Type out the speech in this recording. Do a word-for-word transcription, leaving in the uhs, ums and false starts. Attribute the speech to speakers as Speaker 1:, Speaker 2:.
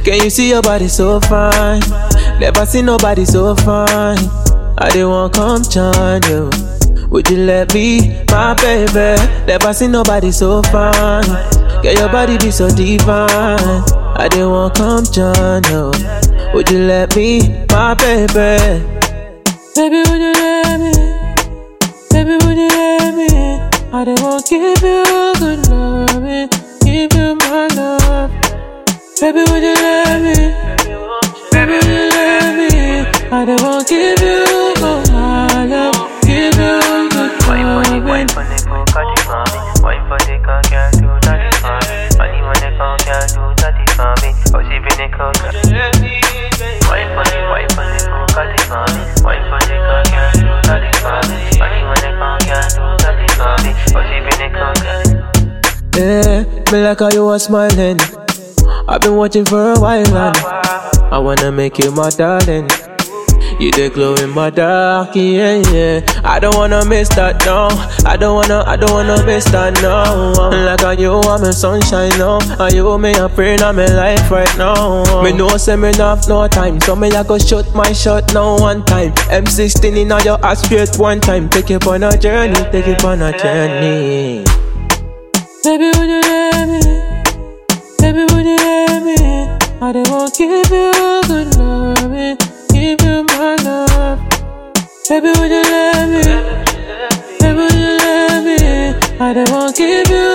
Speaker 1: Can you see your body so fine? Never seen nobody so fine. I didn't want come join you. Would you let me, my baby? Never seen nobody so fine. Get your body be so divine. I didn't want come join you. Would you let me, my baby? Baby, would you let me? Baby, would you let me? I didn't want give you good loving, give you my love. Baby, would you let me? Baby, would you let me? I don't want to give you all my love, give you good loving.
Speaker 2: Wine for the Bugatti for me, wine for the car, girl, do that for me. Money when they come, girl, do that for me. Oh, she been a coca. Wine for the, wine for the Bugatti for me, wine for the car, girl, do that for me. Money when they come, girl, do that for me. Oh, she been a coca.
Speaker 1: Yeah, me like how you are smiling. I've been watching for a while and I wanna make you my darling. You the glow in my dark, yeah, yeah. I don't wanna miss that, no. I don't wanna, I don't wanna miss that, no. Like how you are my sunshine, no. And you me a prayer in my life right now. Me know say me not have no time, so me like go shoot my shot now one time. M sixteen in your ass straight one time. Take it on a journey, take it on a journey. Baby, would you let me? Baby, would you let me? I don't want to give you good loving, give you my love. Baby, would you let me? Baby, would you let me? I don't want to give you